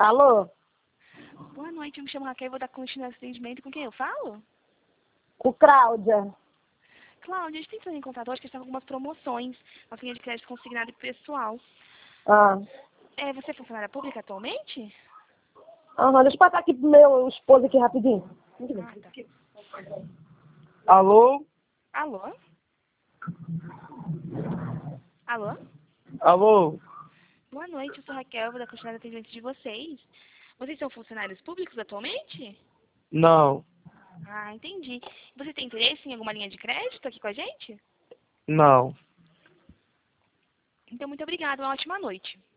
Alô? Boa noite, eu me chamo Raquel e vou dar continuidade ao atendimento. Com quem eu falo? Com Cláudia. Cláudia, a gente tem que fazer em contato hoje que está com algumas promoções. Uma linha de crédito consignado e pessoal. Ah. Você é funcionária pública atualmente? Aham, deixa eu passar aqui pro meu esposo aqui rapidinho. Ah, tá. Alô? Alô? Alô? Alô? Boa noite, eu sou Raquel, vou dar continuidade ao atendimento de vocês. Vocês são funcionários públicos atualmente? Não. Ah, entendi. Você tem interesse em alguma linha de crédito aqui com a gente? Não. Então, muito obrigada, uma ótima noite.